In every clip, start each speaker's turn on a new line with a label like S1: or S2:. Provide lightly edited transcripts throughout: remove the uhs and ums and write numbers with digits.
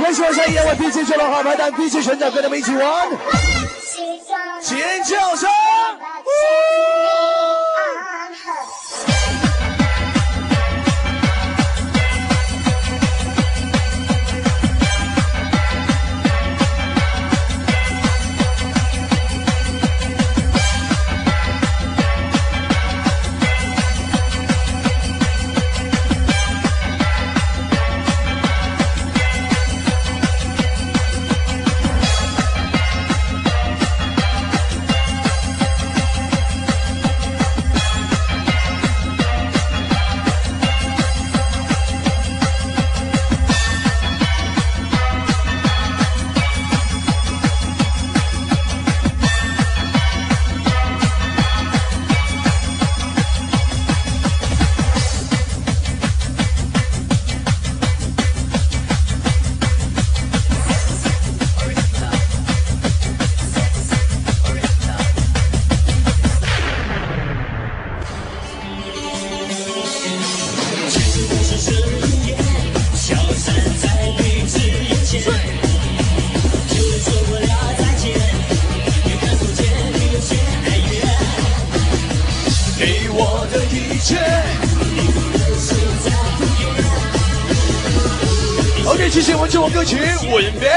S1: 开始往下一两位 PK 球的好拍档 PK 船长跟他们一起玩，尖叫声！OK， 谢谢我们这首歌曲《吻别》，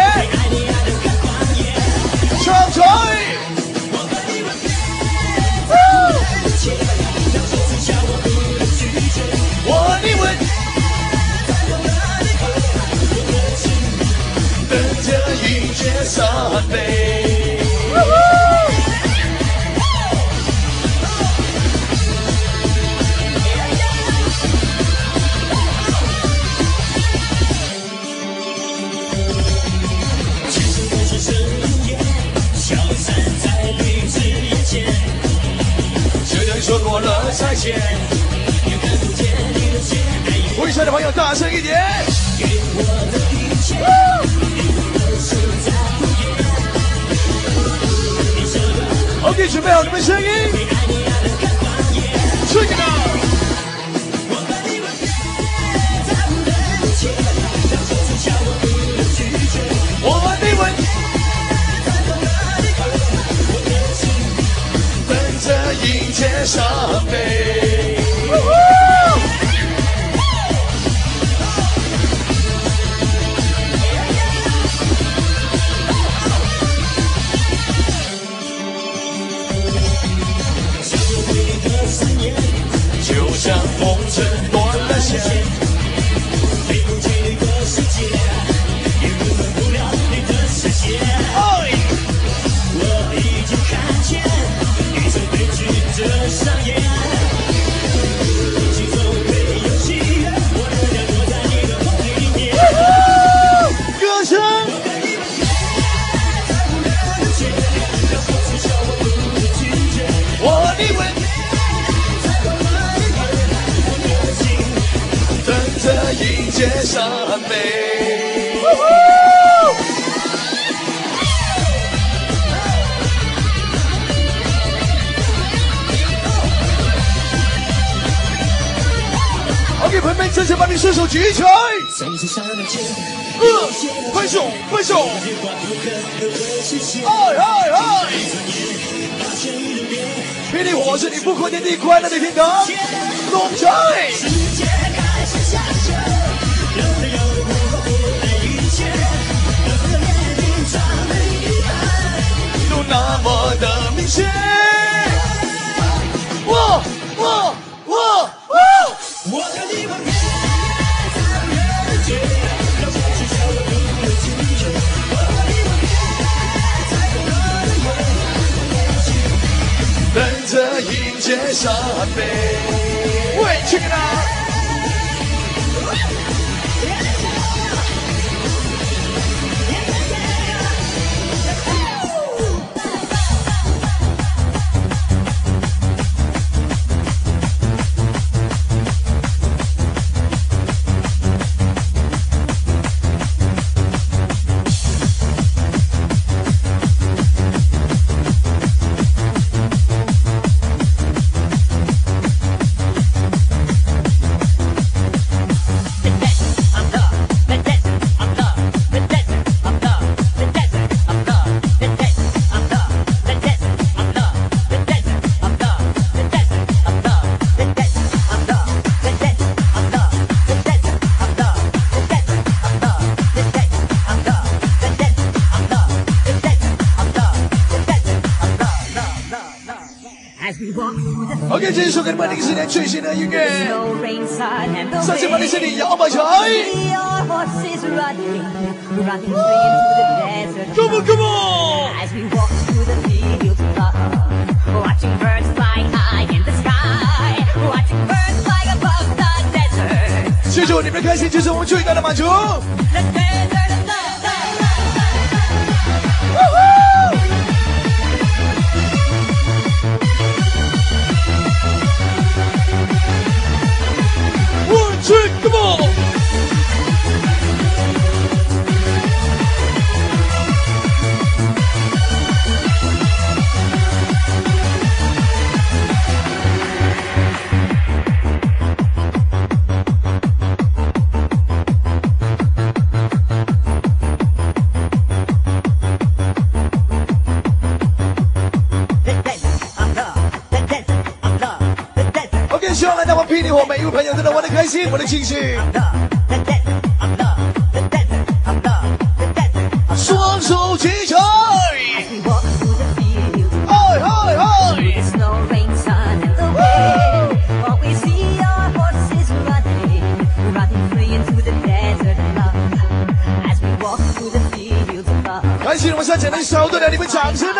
S1: 唱出来。我的吻，等着迎接伤悲。说过了再见，会场的朋友大声一点。OK， 准备好你们声音，吹起来！我的吻，等着迎接伤悲。就像风筝断了线，飞不进你的世界，也温暖不了你的世界。我已经看见一场悲剧的上演，心中没有喜悦，我仍然躲在你的梦里面。歌声。我的吻。迎接伤悲。OK， 朋友们，这次把你双手举起来，拍手拍手，嗨嗨嗨！霹雳火是你不可天地快乐的天堂，龙仔。都那么的明显，我和你吻别，在无人的街，让过去笑我不能拒绝。我和你吻别，在温暖的夜，等着迎接伤悲。喂，去哪？
S2: OK， 这是说给你们零10年最新的音乐，相信把你身体摇摆起来。Come on, come on！
S1: As we walk through the fields of love, watching birds fly high in the sky, watching birds fly above the desert.
S2: 记住，你们的开心就是我们最大的满足。
S1: The desert of love.
S2: One, two, come on！ 希望来到我霹雳火每一位朋友都能玩得开心，玩得尽兴。双手齐抬，嗨嗨嗨！开心，我们向前的手，对了，你们掌声呢？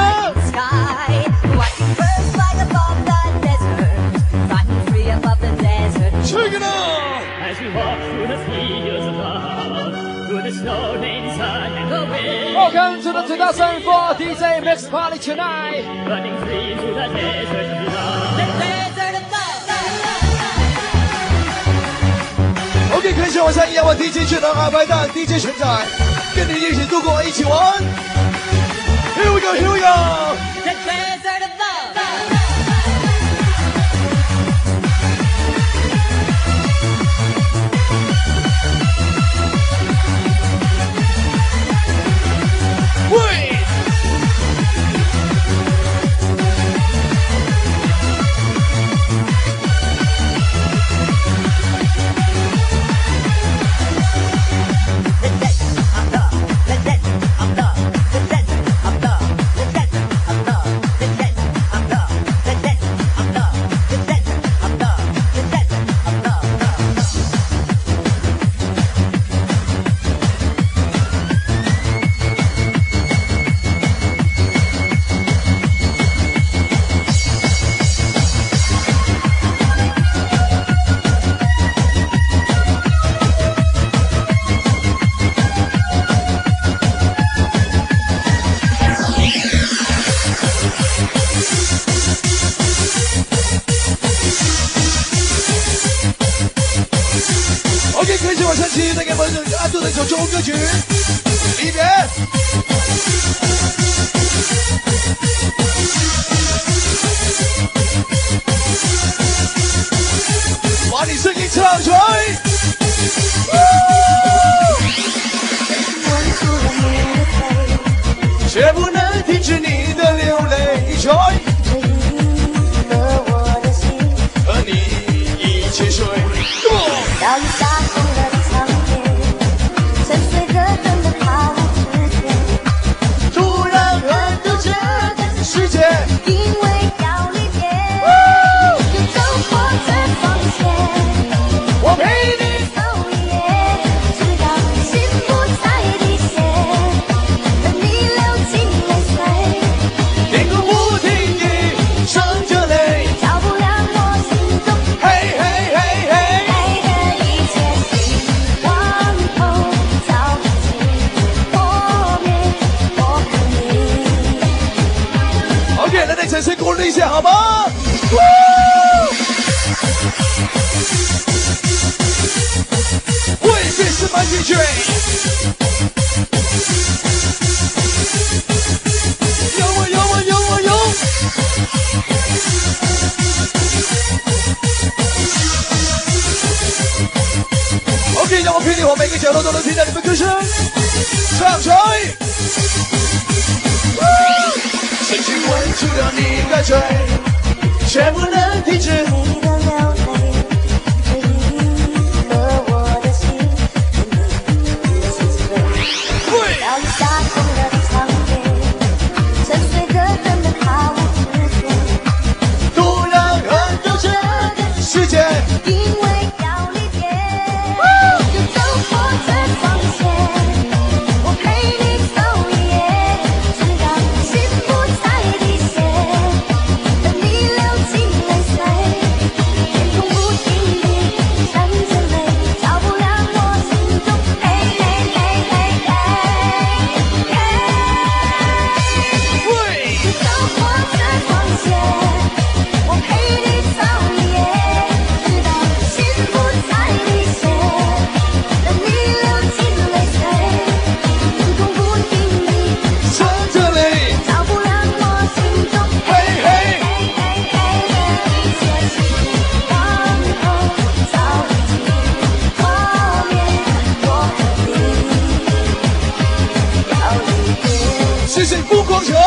S2: Check it out!
S1: As we walk through the fields of love, through the snow, rain, sun, and the wind.
S3: Welcome to the 2004 DJ Mix Party tonight.
S1: Running free through the desert of love. The desert of love.
S2: OK， 开心晚上1万 DJ 全能安排的 DJ 全仔，跟你一起度过，一起玩。Here we go, here we go.
S1: The desert of love.
S2: Wait. OK， 开始晚上期带给朋友安度的一首中歌曲，离别。把你声音唱出来。却不能停止你的流泪，Joy。和你一起睡。
S4: 早已下红了的长天，沉睡热灯的泡之间，
S2: 突然很多这个世界，
S4: 因为要离别，又走过这防线，
S2: 我陪你
S4: 走一夜，直到心不再滴血，和你流尽泪水，
S2: 天空不停地闪着泪，
S4: 照不亮我心中
S2: 嘿嘿嘿嘿。
S4: 爱的一切希望后早已破灭，我和你。
S2: OK， 来，掌声鼓励一下好吗？喂，这是满进去。有我有我有我有。OK， 让我霹雳火每个角落都能听到你们歌声，唱出来。深情吻住了你的嘴，却不能停止。
S4: 你的流泪，这一颗我的心，你心碎。早已下红了的长夜，沉睡热灯的泡之间，
S2: 突然很多水疯狂起来！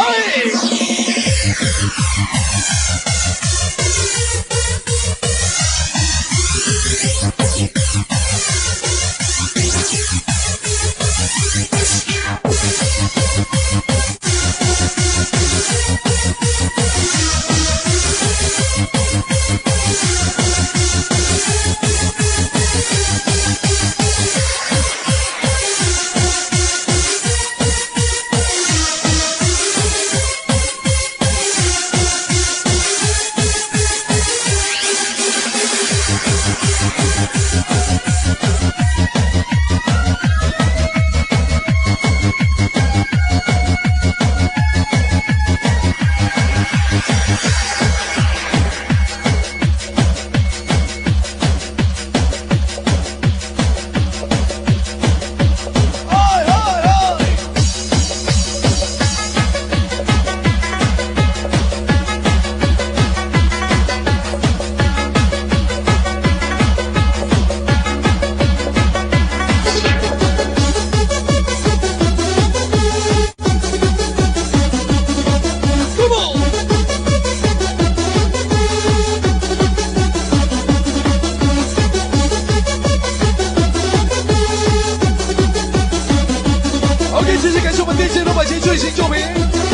S2: 谢谢感谢我们电竞老板前最新救兵，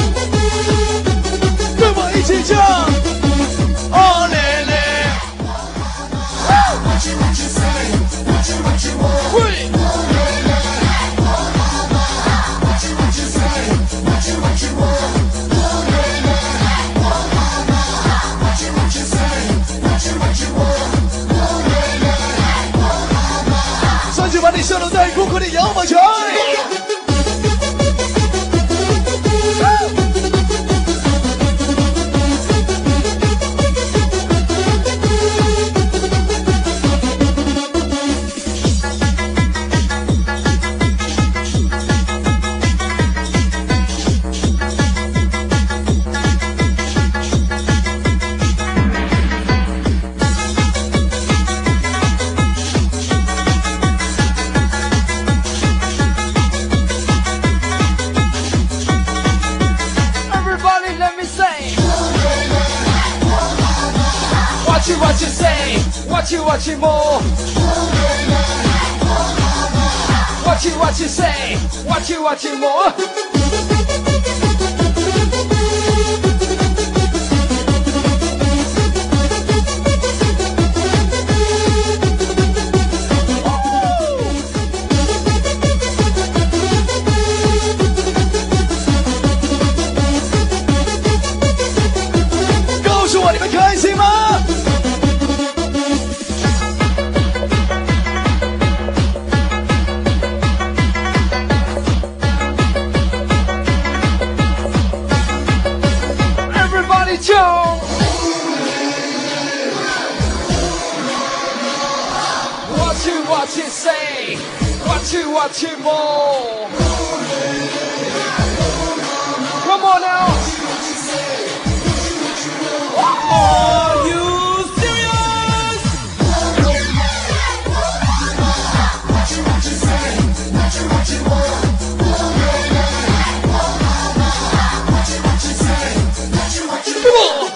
S2: 跟我一起唱。哦嘞嘞，会。上去把你笑容带过，快点摇摆起来。
S3: What you say? What you more? What you say? What you more?
S2: 告诉我你们开心吗？
S3: What you say? What you more? Come on now. Are you serious? What you say? What you more? What you say? What you more?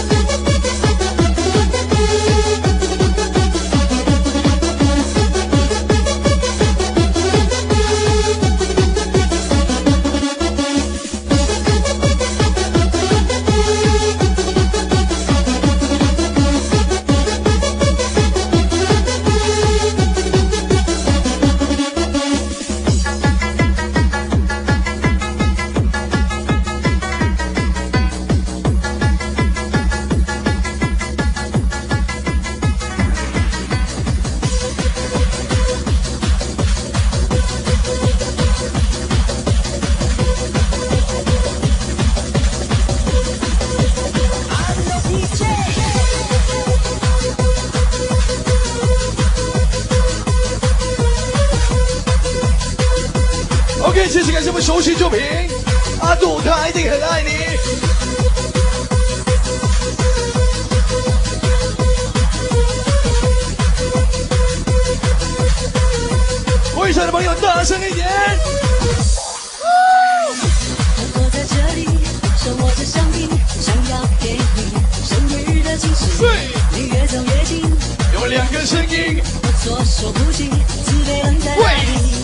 S2: 谢谢感谢我们熟悉救兵阿杜，他一定很爱你。会场的朋友大声一点！
S4: 要给你生日的惊喜。你越走越近，
S2: 有两个声音，
S4: 我措手不及，自卑冷在哪里？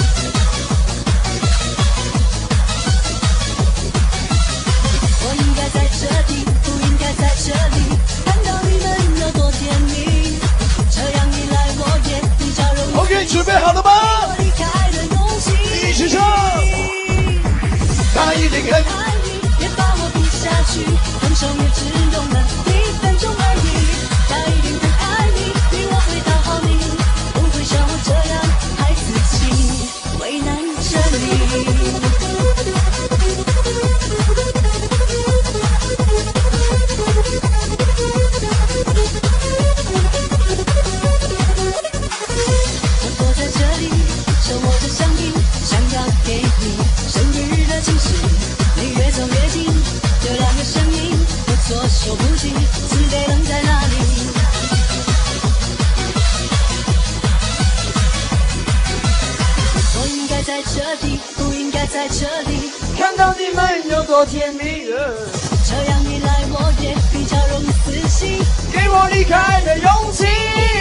S4: 我应该在这里，不应该在这里，看到你们有多甜蜜，这样一来我也比较容易。
S2: OK， 准备好了吗？
S4: 离开的勇气，
S2: 一起唱。他一定很
S4: 爱你，别把我比下去，分手也只用了1分钟而已。他一定很爱你，比我会讨好你，不会像我这样害自己，为难着你。我坐在这里，手握着香槟，想要给你生日的惊喜。你越走越近，有两个声音，我措手不及，自卑冷在哪里？我应该在这里，不应该在这里，
S3: 看到你们有多甜蜜，
S4: 这样一来我也比较容易死心。
S3: 给我离开的勇气。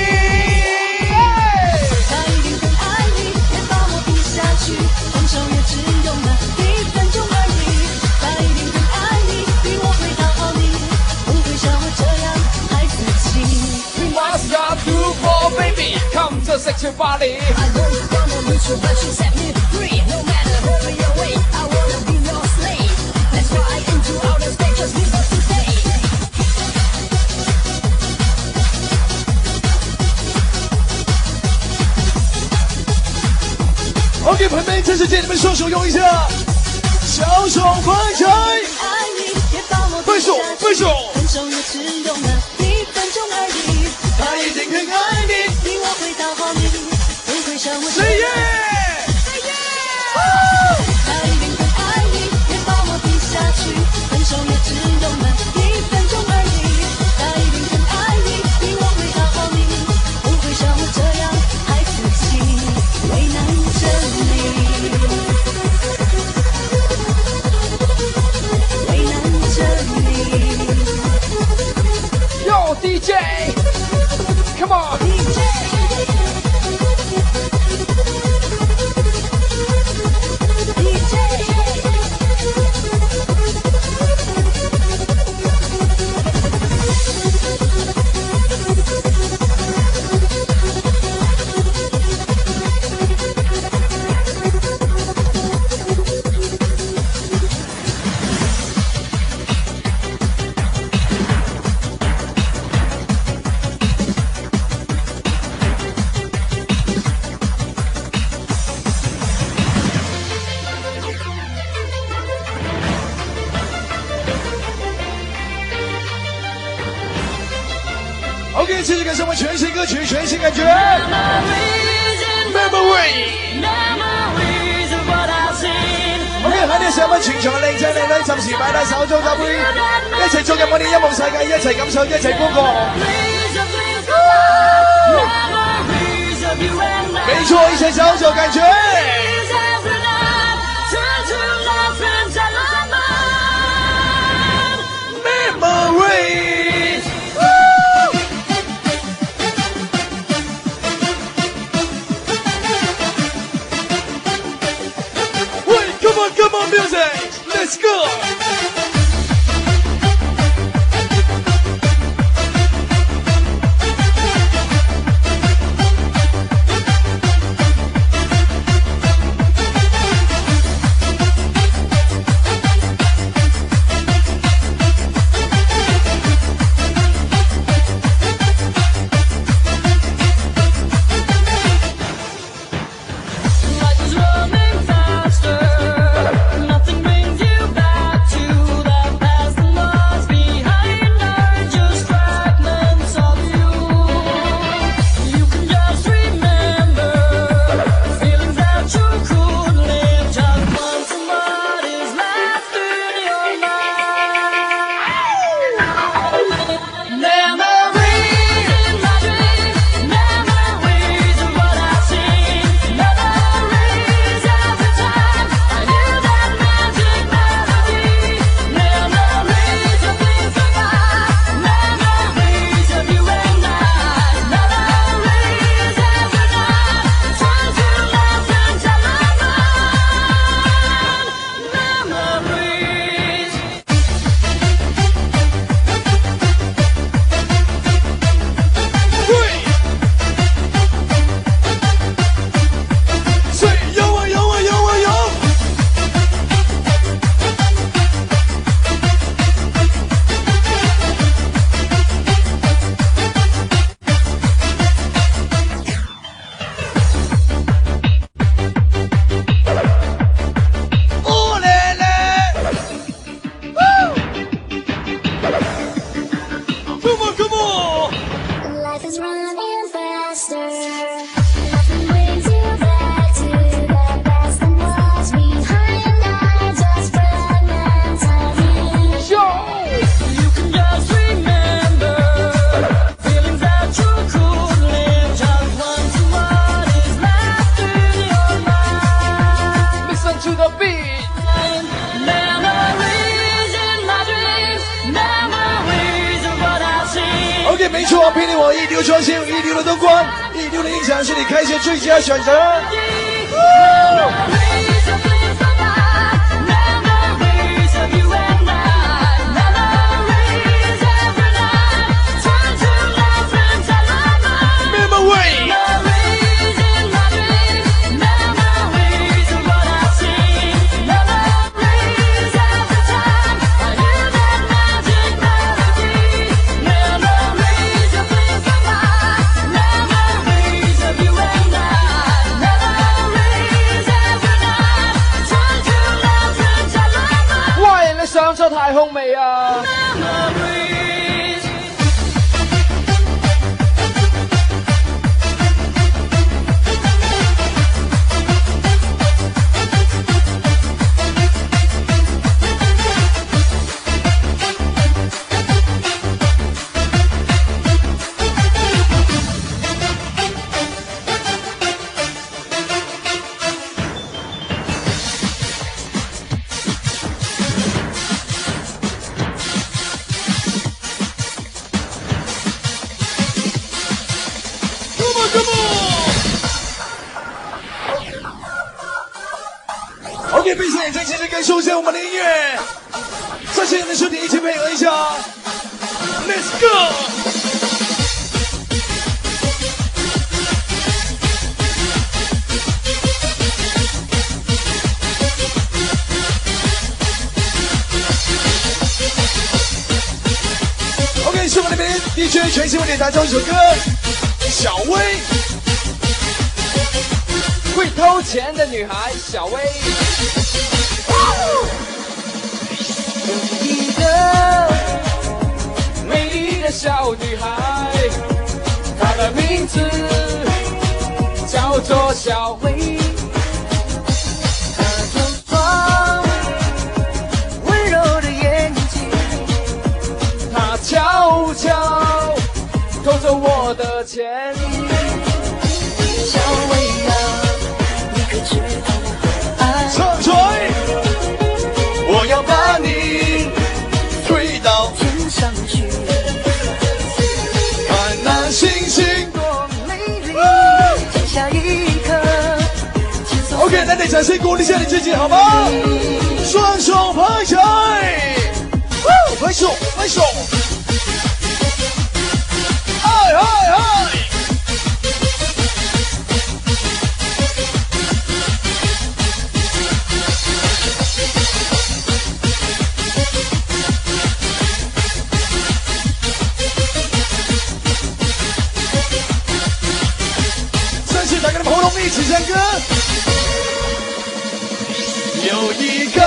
S4: 他一定很爱你，别把我比下去，分手也只用了1分钟而已。他一定很爱你，比我会讨好你，不会像我这样害自己。
S3: We must got to for baby, come to sexy body.
S4: I know you wanna lose you, but you set me free. No matter where you're away, I wanna be your slave. Let's fly into outer space, just leave us today.
S2: OK， 朋友们，这时间你们双手用一下，小手放开，
S4: 爱你，别把我比下去，
S2: 分手
S4: 分手也只用了1分钟而已。
S2: 他一定很爱你。
S4: 比我会讨好你，不会像我这
S2: Say
S4: 样。
S2: yeah！
S4: 他一定很爱你，别把我比下去，分手也只用了1分钟而已。他一定很爱你，比我会讨好你，不会像我这样害自己，为难着你，为难着你。
S3: Yo DJ, come on.
S4: DJ
S2: OK， 继续感受我们全新歌曲，全新感觉。Memory。OK， 喺呢上班全場嘅靚仔靚女，暫時擺低手中酒杯，一齊進入我哋音樂世界，一齊感受，一齊觀看。沒錯，一齊找找感覺。Memory。Come on, music! Let's go!
S4: Life is running faster. Nothing brings you back to
S2: 光霹雳火，一流装修，一流的灯光，一流的音响是你开车最佳选择。
S3: 上车太空美啊！
S2: OK， 闭上眼睛，继续感受一下我们的音乐。再次的兄弟一起配合一下 ，Let's go！ OK， 是我们那边 DJ 全新为你打造一首歌，小薇。
S3: 会偷钱的女孩小薇，有一个美丽的小女孩，她的名字叫做小薇，她有双温柔的眼睛，她悄悄偷走我的钱，小薇啊。
S2: 唱出来！我要把你推到
S4: 天上去，
S2: 看那星星
S4: 多美丽，在下一刻。
S2: OK， 那你掌声鼓励一下你自己好吗？双手拍起来，拍手拍手，嗨嗨嗨！一起唱歌。有一个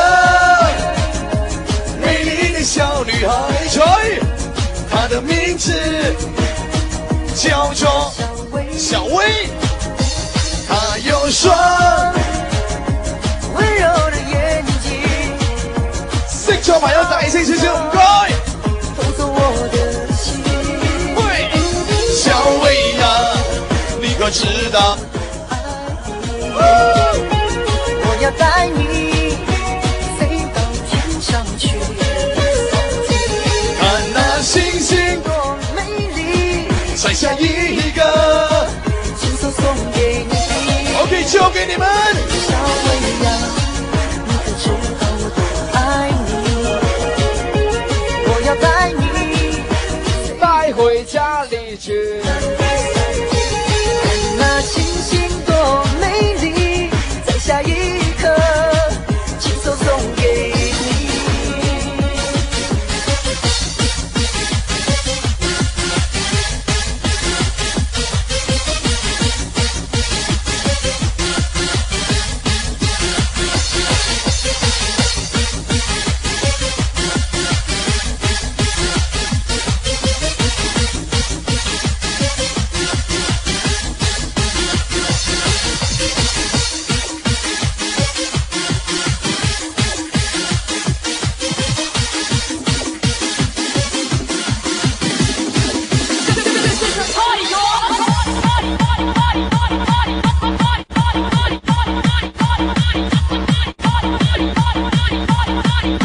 S2: 美丽的小女孩，她的名字叫做小薇，她有双
S4: 温柔的眼睛，
S2: 識咗朋友大聲少少，唔該。
S4: 偷走我的心。
S2: 喂，小薇呀，你可知道？
S4: 我要带你飞到天上去，
S2: 看那星星
S4: 多美丽，
S2: 摘下一个，
S4: 亲手送给你。
S2: OK， 交给你们。
S4: 小薇呀，你可知道我多爱你？我要带你
S3: 带回家里去。
S4: 看那星星多美丽，在下一刻亲手送给你。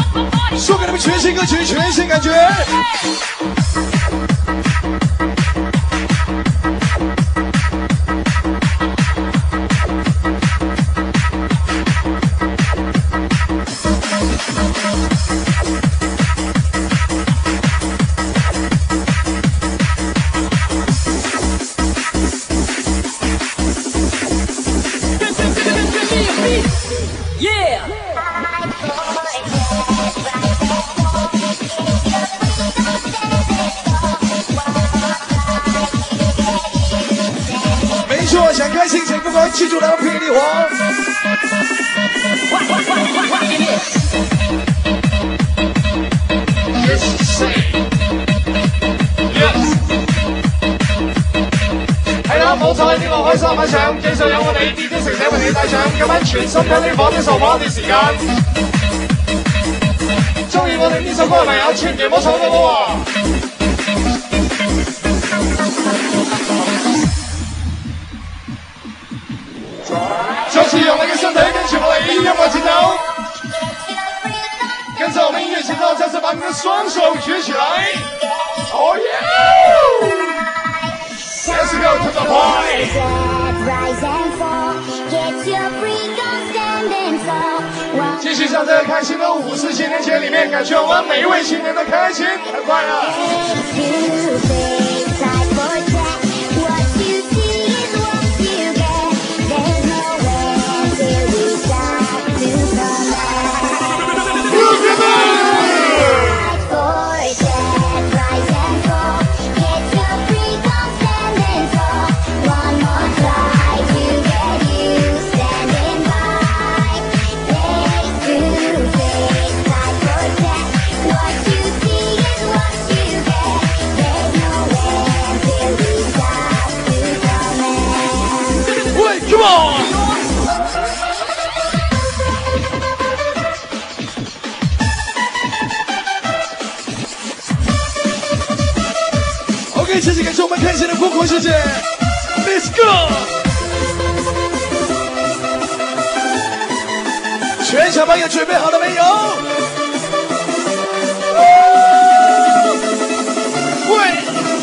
S2: 送给你们全新歌曲，全新感觉。
S1: Yeah！
S2: 没错，想开心请不管记住了霹雳火。
S3: 係啦，冇錯，呢個開心晚上，記住有我哋 DJ 成仔為你帶上，今晚全新聽呢房的受訪啲時間。中意我哋呢首歌嘅朋友，千祈唔好錯過喎。再次用你嘅身體跟住我哋音樂節奏，跟着我們音樂節奏，再次把你的雙手舉起來。Oh yeah！Let's go to the party！ 繼續向這開心的50青年節裡面，感謝我們每一位青年的開心和快樂。OK， 这是感谢我们开心的疯狂世界 ，Let's go！ 全场朋友准备好了没有？喂！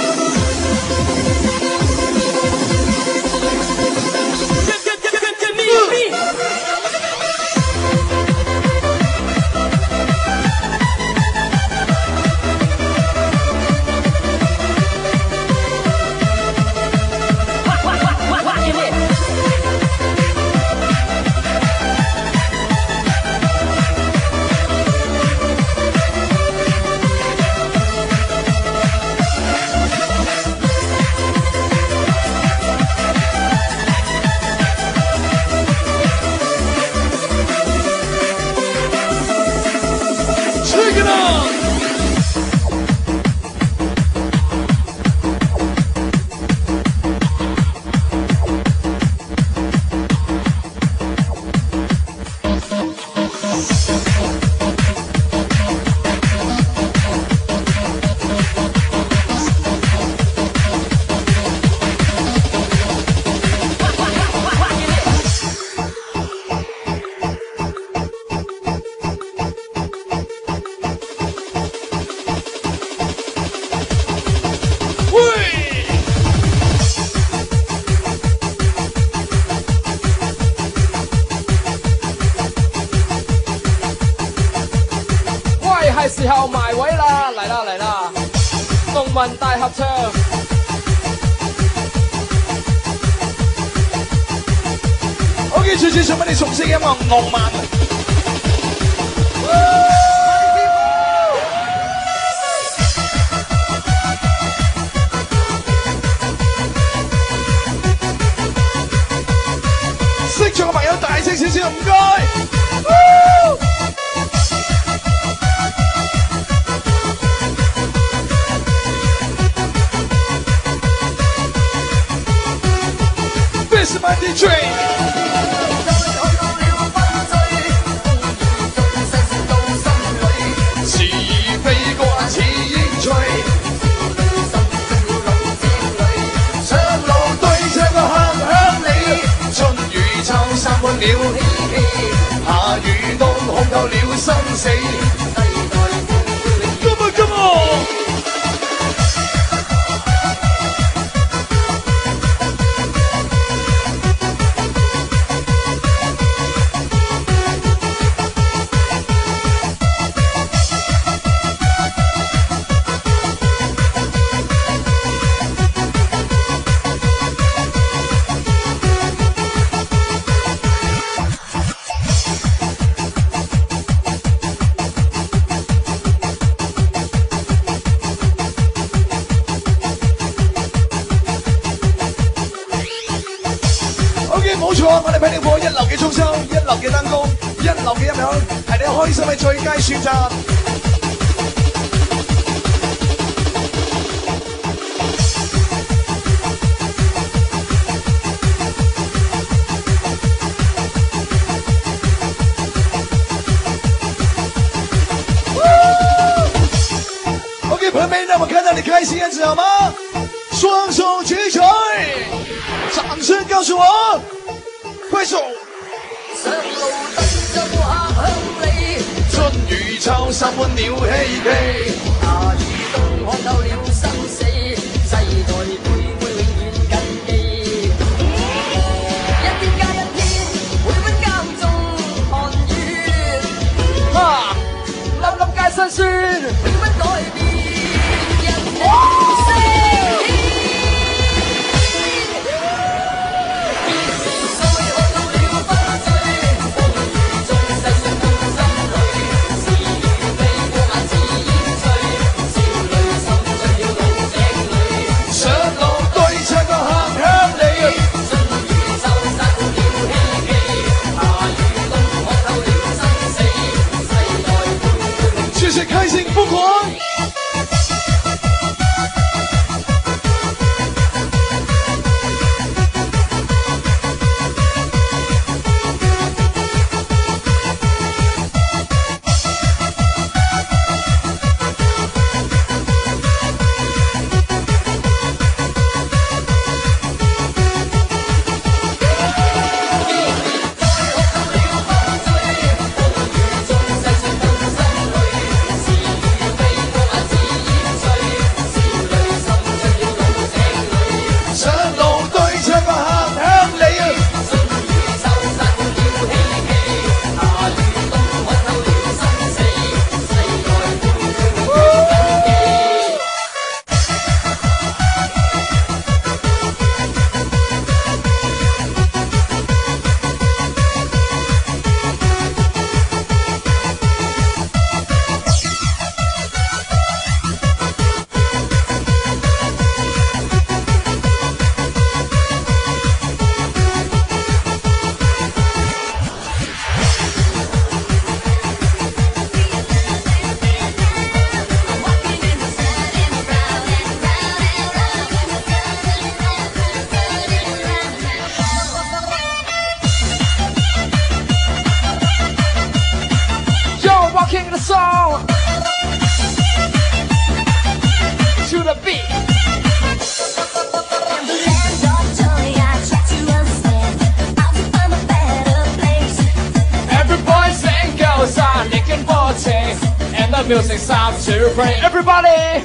S3: 係時候埋位啦，嚟啦嚟啦，農民大合唱。OK， 最想俾你熟悉嘅音樂《浪漫》。識唱嘅朋友大聲少少，唔該。This is my DJ。似飛過似煙吹，上路對唱個香香你，春與秋散滿了嬉戲，夏與冬看透了生死。Come on, come on！
S2: 留嘅音響係你開心嘅最佳選擇。OK， 朋友们，让我看到你開心樣子好嗎？雙手舉起來，掌聲告訴我，揮手。
S4: 上路等着客向你，
S2: 春雨秋心歡鳥嬉皮，
S4: 夏雨冬看透了生死，世代輩輩永遠謹記。一天加一天，每分耕種寒雨，
S3: 哈，粒粒皆辛酸，
S4: 永不改變人的聲。
S2: 開心瘋狂。
S3: Music starts to play. Everybody!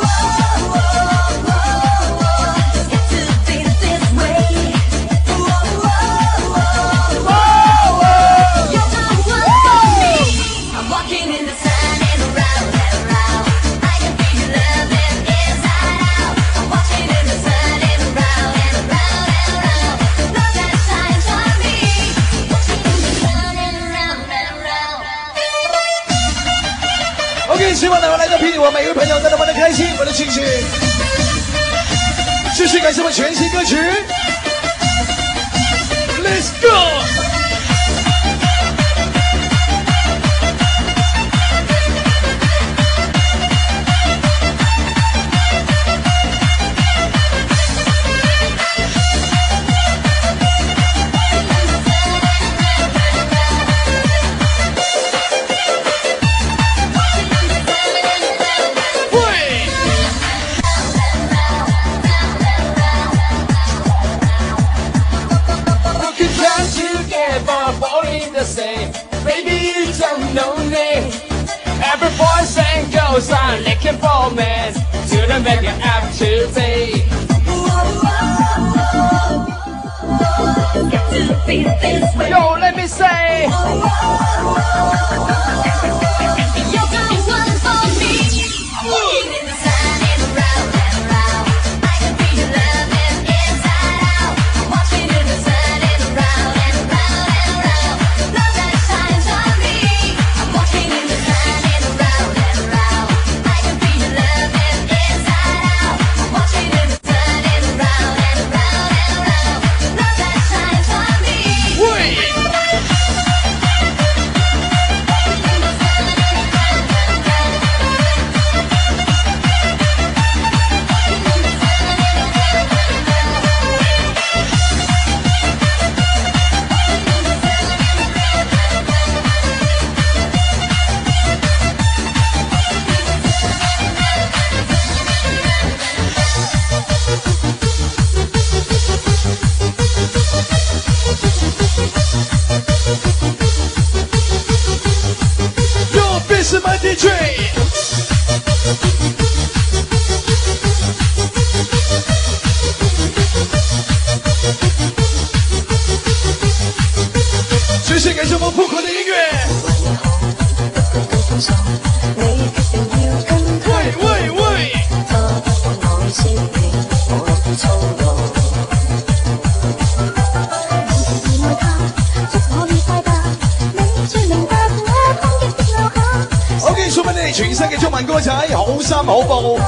S2: OK， 希望能够来到霹雳舞，每一位朋友都能玩得开心，玩得尽兴。继续感谢我们全新歌曲 ，Let's go！
S3: Every boys and girls are looking for men to make it up to be. Yo, let me say.
S4: You're the one for me. Walking in the sun and around and around. I can feel your loving inside out. Walking in the sun and around and around and around. Love that shines on me. I'm walking in the sun and around and around. I can feel your loving inside out. I'm walking in the sun and around and around and around. Love that shines on me.
S2: 是 My DJ。谢谢，感谢我们破口的音乐。喂喂喂！OK， 送俾你哋全新嘅中文歌仔，好衫好報。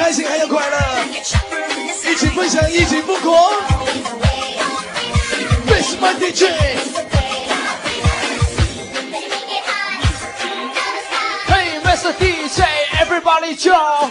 S2: 开心还有快乐，一起分享，一起疯狂。This is my DJ。
S3: Hey, Mr. DJ, everybody jump.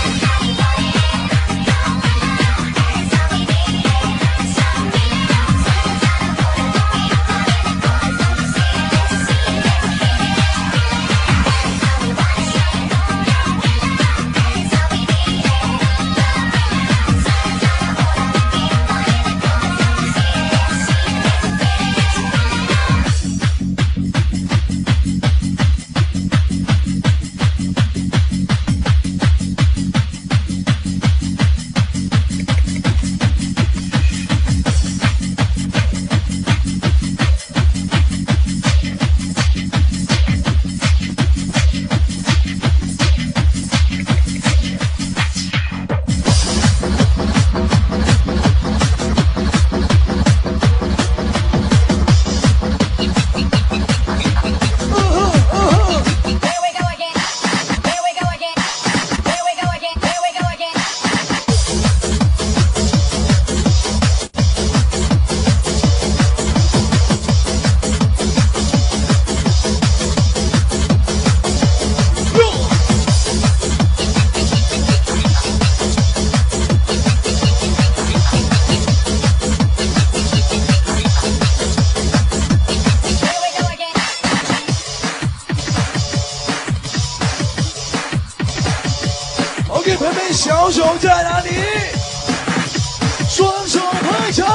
S2: OK， 朋友们，小手在哪里？双手拍起来！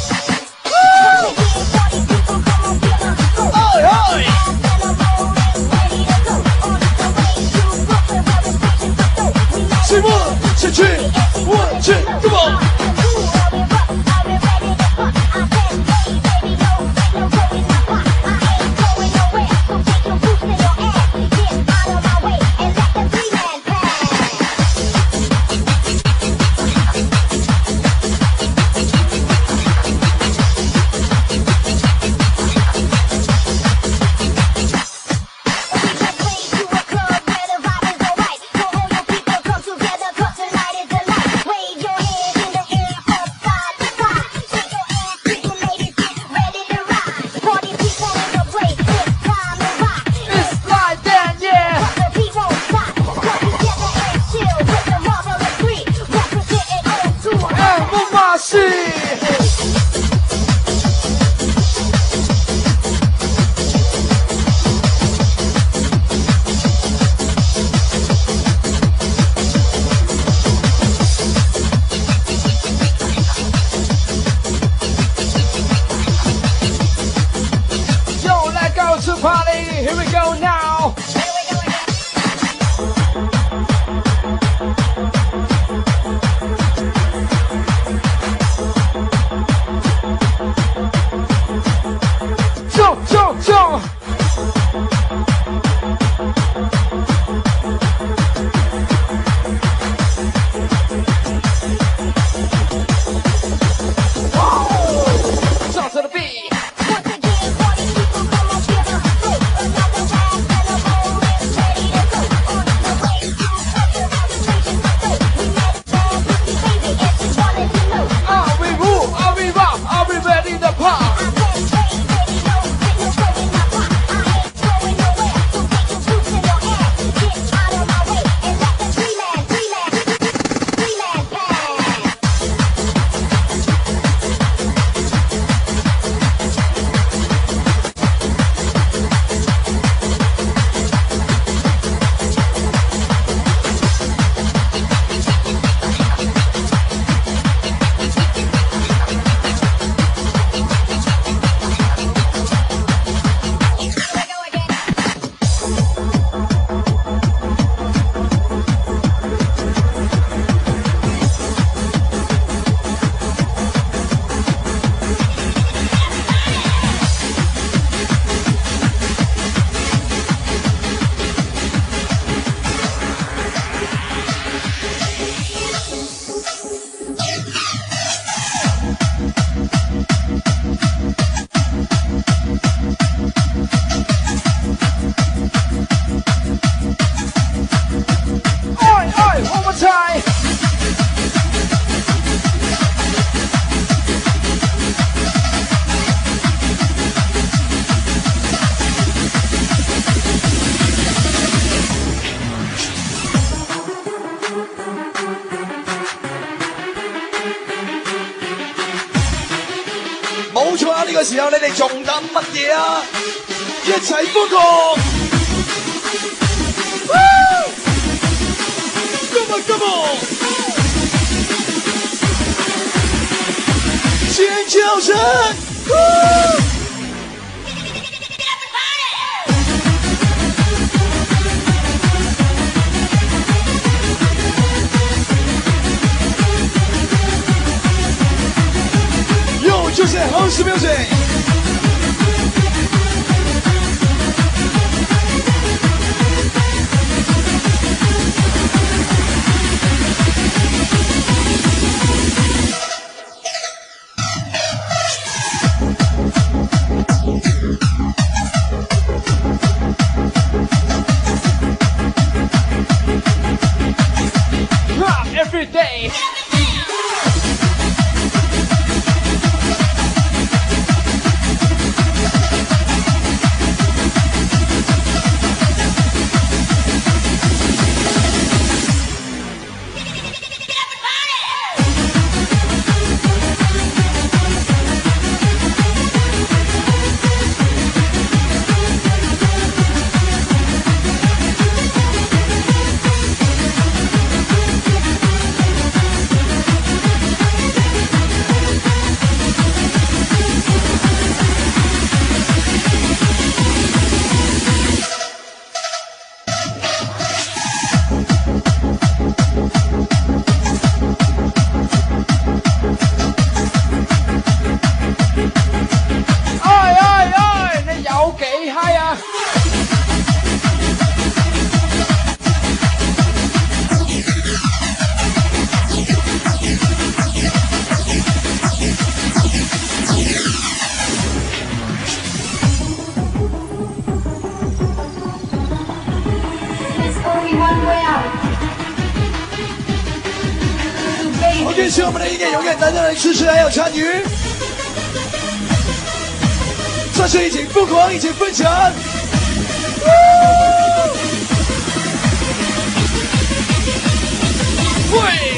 S2: 是我，是去，我去，Come on！
S3: Here we go now. Jump, jump, jump. Jump to the beat.
S2: 嘅時候，你哋仲等乜嘢啊？一齊瘋狂 ！Come on, come on！ 尖叫聲！又就是 House Music。
S3: Every day。
S2: 感谢我们的一年永远难得的支持还有参与，算是一起疯狂，一起分享。喂！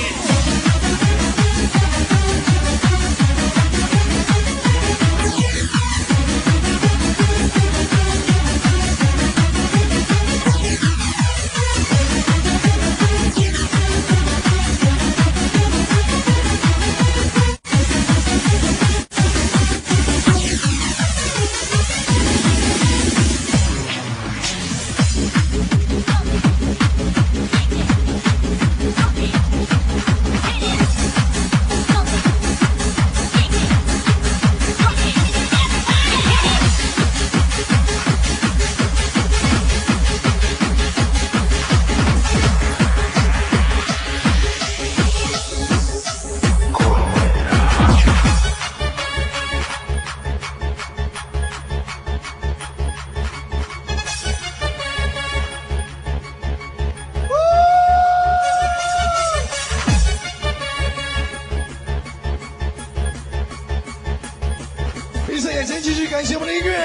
S2: 闭上眼睛，继续感谢我们的音乐。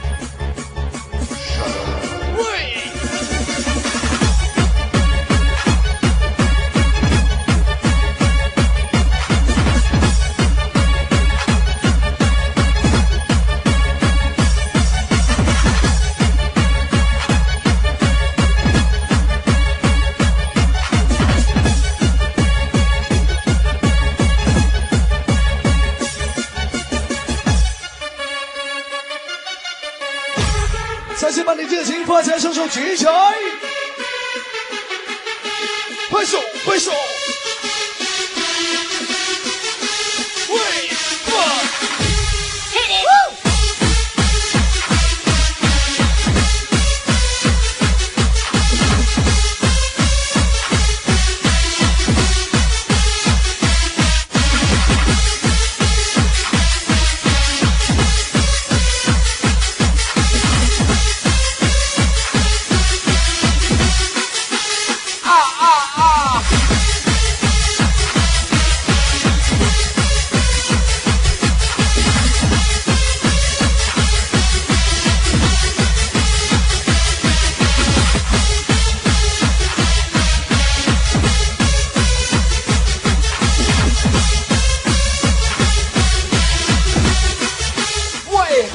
S2: 喂！再次把你热情发起来，双手举起来，拍手拍手。喂，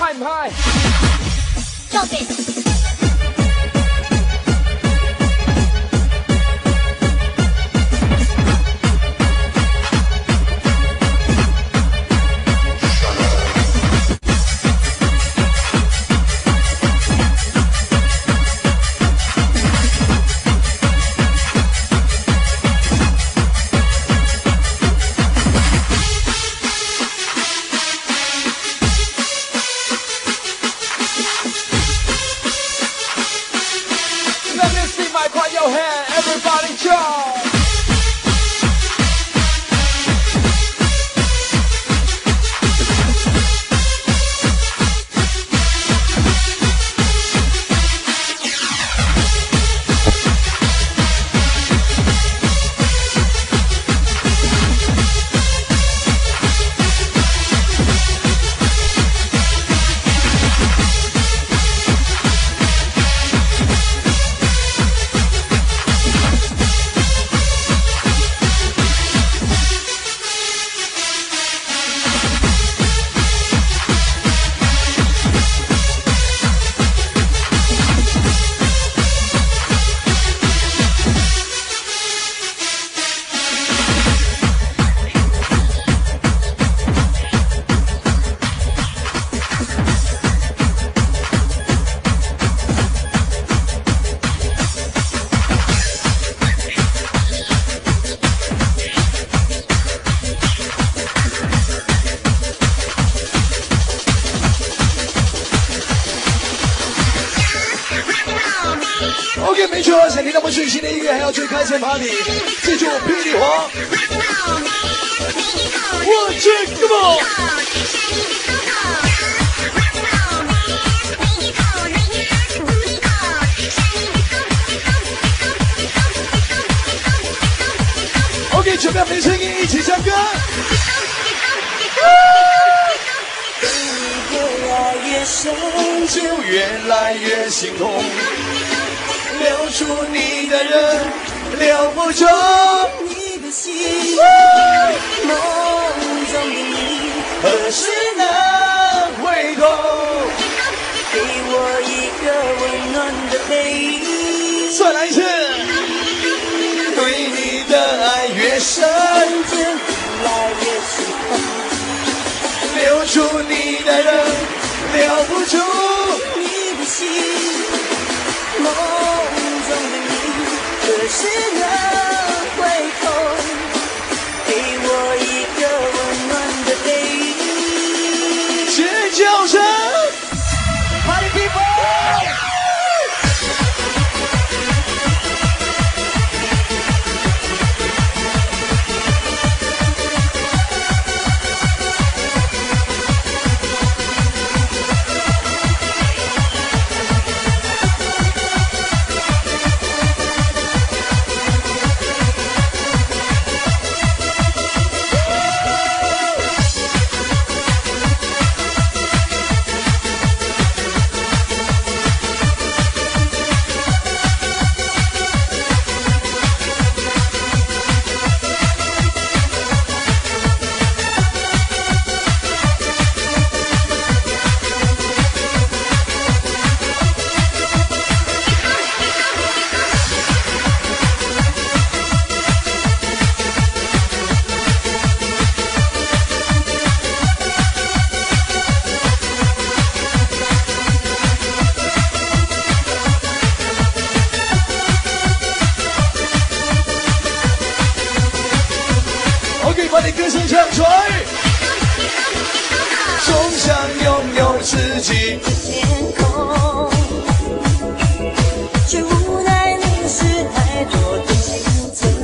S3: 嗨唔嗨？
S4: 到底。
S2: OK， 没错，想听到我们最新的音乐，还要最开心 party， 记住霹雳火，我去 ，Come on！ OK， 全票没声音，一起唱歌。越来越深，就越来越心痛。留住你的人，留不住你的心。梦中的你，何时能回头？给我一个温暖的背影。再来一次。对你的爱越深，就越来越喜欢。留住你的人，留不住你的心。梦中的你，何时能回头？给我一个温暖的背影。尖叫声 ，Party people！ OK， 把你歌声唱出来。总想拥有自己
S4: 天空，却无奈你是太多的选择。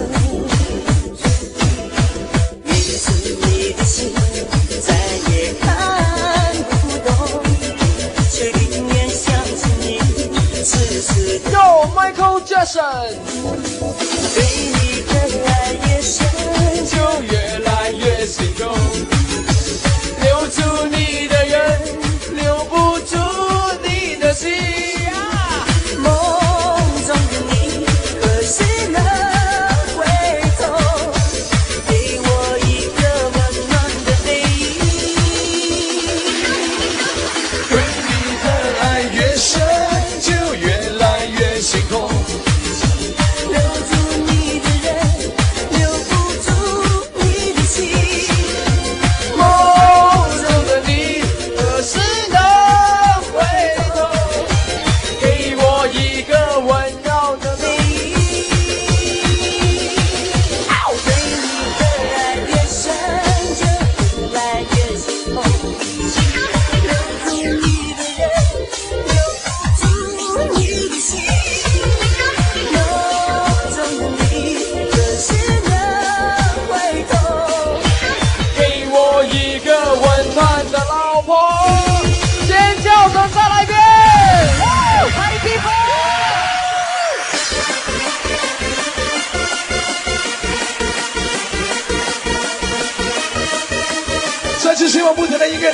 S4: 一次你的心再也看不懂，却宁愿相信你此时的
S3: Yo Michael Jackson，
S4: 对你的爱越深，
S3: 就越来越心动。留住你的人，留不住你的心啊！
S4: 梦中的你，何时能回头？给我一个温暖的背影。
S2: 对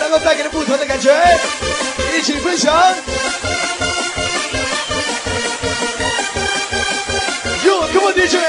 S2: 能够带给你不同的感觉，一起分享。Yo, come on, DJ。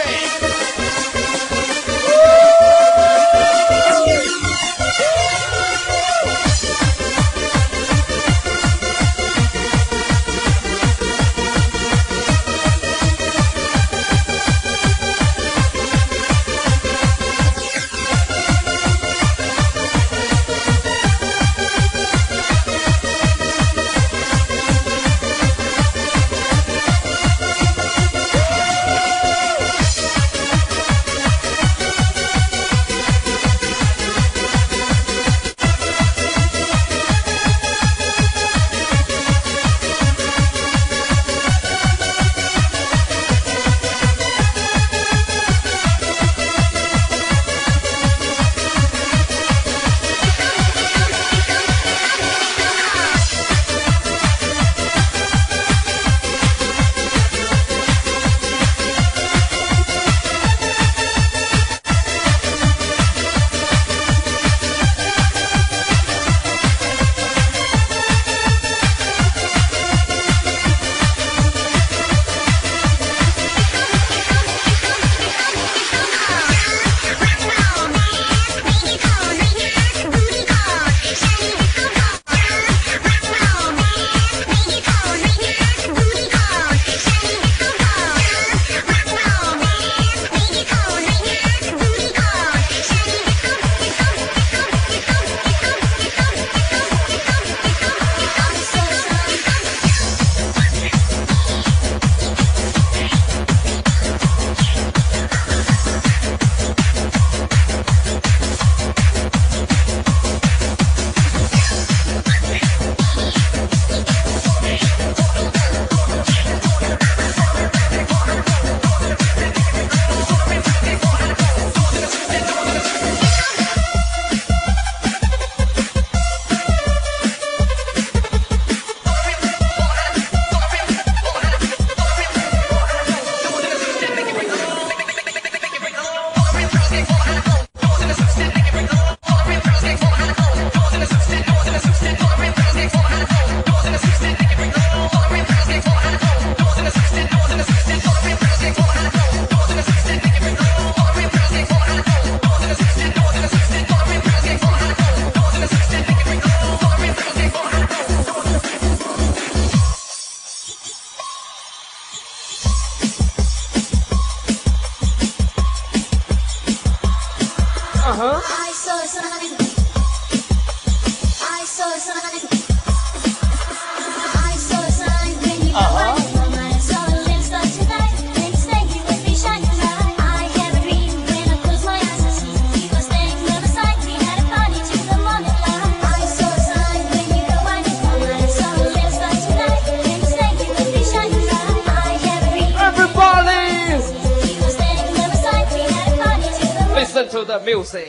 S3: Listen to the music.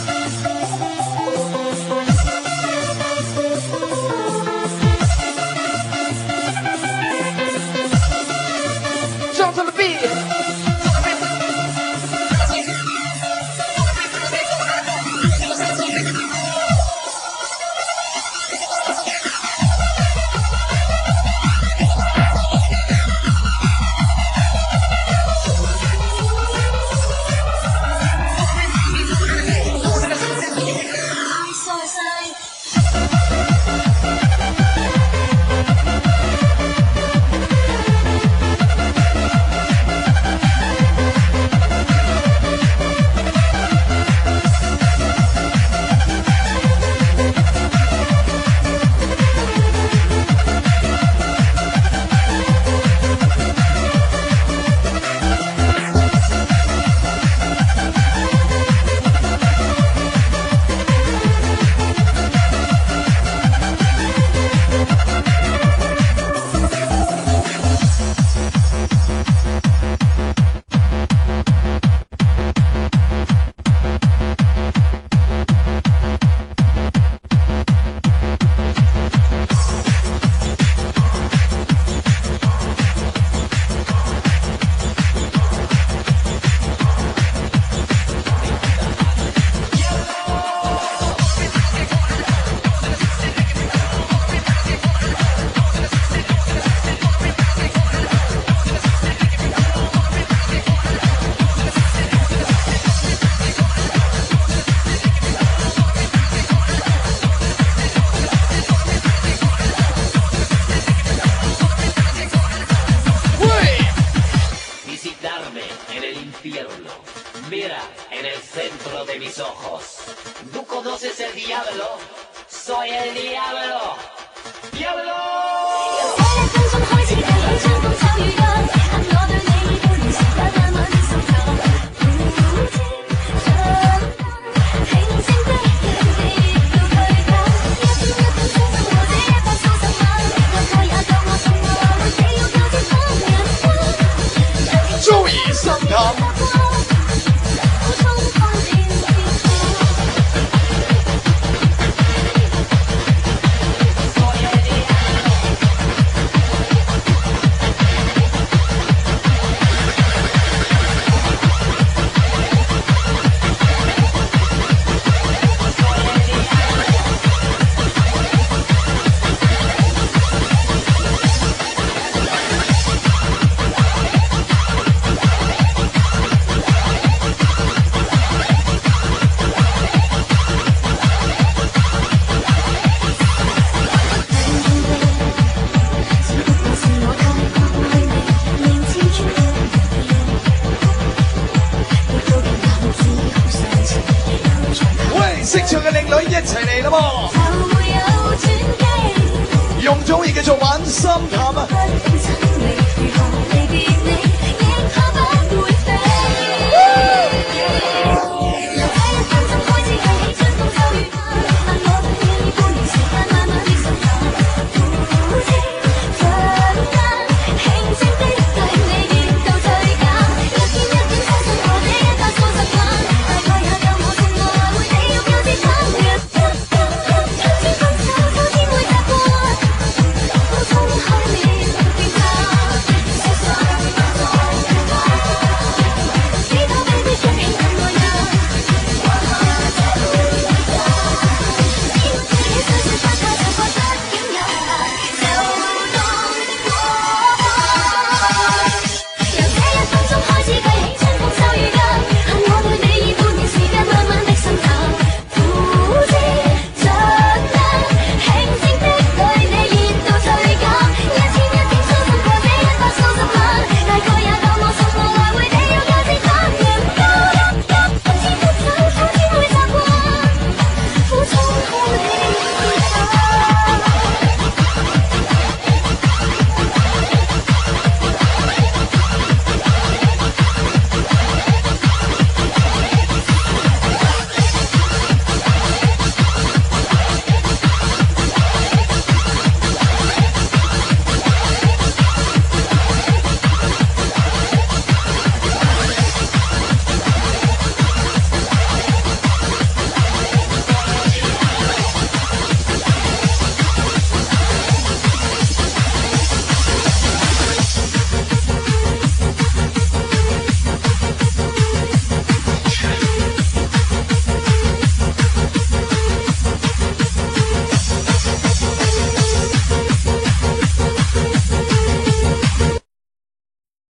S3: Jump to the beat.
S1: ojos. Tú conoces el diablo, soy el diablo. ¡Diablo!
S2: 注意上堂。識唱嘅靚女一齊嚟啦噃！容祖兒繼續玩心淡啊！